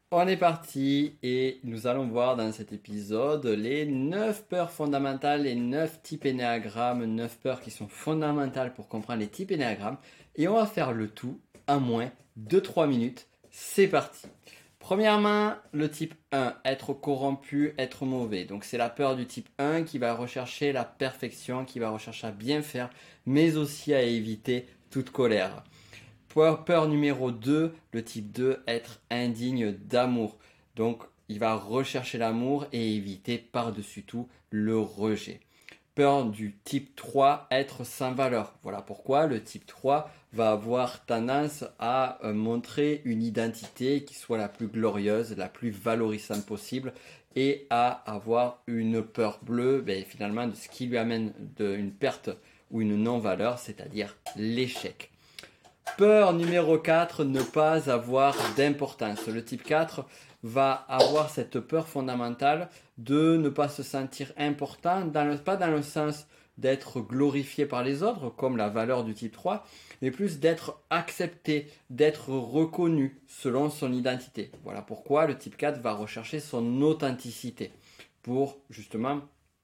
On est parti et nous allons voir dans cet épisode les 9 peurs fondamentales, les 9 types énéagrammes, 9 peurs qui sont fondamentales pour comprendre les types énéagrammes. Et on va faire le tout en moins de 3 minutes. C'est parti. Premièrement, le type 1, être corrompu, être mauvais. Donc c'est la peur du type 1 qui va rechercher la perfection, qui va rechercher à bien faire, mais aussi à éviter toute colère. Peur numéro 2, le type 2, être indigne d'amour. Donc, il va rechercher l'amour et éviter par-dessus tout le rejet. Peur du type 3, être sans valeur. Voilà pourquoi le type 3 va avoir tendance à montrer une identité qui soit la plus glorieuse, la plus valorisante possible et à avoir une peur bleue, finalement, de ce qui lui amène une perte ou une non-valeur, c'est-à-dire l'échec. Peur numéro 4, ne pas avoir d'importance. Le type 4 va avoir cette peur fondamentale de ne pas se sentir important, pas dans le sens d'être glorifié par les autres, comme la valeur du type 3, mais plus d'être accepté, d'être reconnu selon son identité. Voilà pourquoi le type 4 va rechercher son authenticité pour justement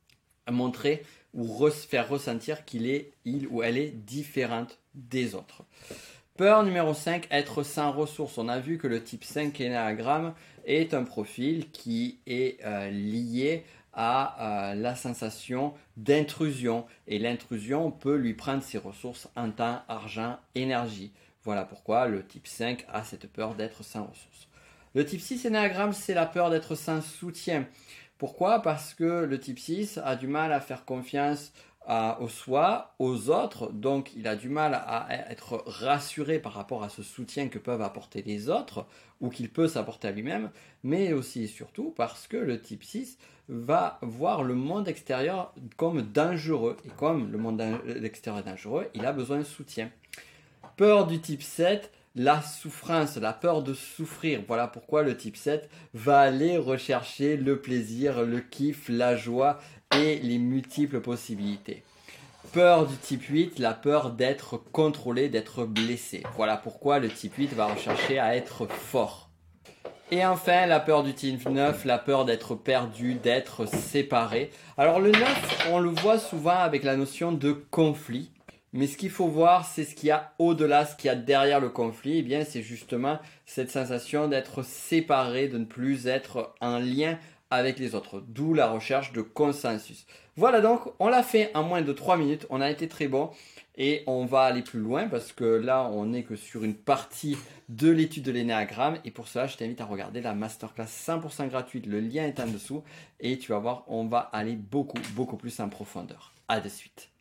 montrer ou faire ressentir il ou elle est différente des autres. Peur numéro 5, être sans ressources. On a vu que le type 5 énéagramme est un profil qui est lié à la sensation d'intrusion. Et l'intrusion peut lui prendre ses ressources en temps, argent, énergie. Voilà pourquoi le type 5 a cette peur d'être sans ressources. Le type 6 énéagramme, c'est la peur d'être sans soutien. Pourquoi? Parce que le type 6 a du mal à faire confiance au soi, aux autres, donc il a du mal à être rassuré par rapport à ce soutien que peuvent apporter les autres ou qu'il peut s'apporter à lui-même, mais aussi et surtout parce que le type 6 va voir le monde extérieur comme dangereux et comme le monde extérieur est dangereux, il a besoin de soutien. Peur du type 7, la souffrance, la peur de souffrir. Voilà pourquoi le type 7 va aller rechercher le plaisir, le kiff, la joie et les multiples possibilités. Peur du type 8, la peur d'être contrôlé, d'être blessé. Voilà pourquoi le type 8 va rechercher à être fort. Et enfin, la peur du type 9, la peur d'être perdu, d'être séparé. Alors le 9, on le voit souvent avec la notion de conflit. Mais ce qu'il faut voir, c'est ce qu'il y a au-delà, ce qu'il y a derrière le conflit. Eh bien, c'est justement cette sensation d'être séparé, de ne plus être en lien avec les autres. D'où la recherche de consensus. Voilà donc, on l'a fait en moins de 3 minutes. On a été très bon. Et on va aller plus loin parce que là, on n'est que sur une partie de l'étude de l'énéagramme. Et pour cela, je t'invite à regarder la masterclass 100% gratuite. Le lien est en dessous. Et tu vas voir, on va aller beaucoup plus en profondeur. À de suite.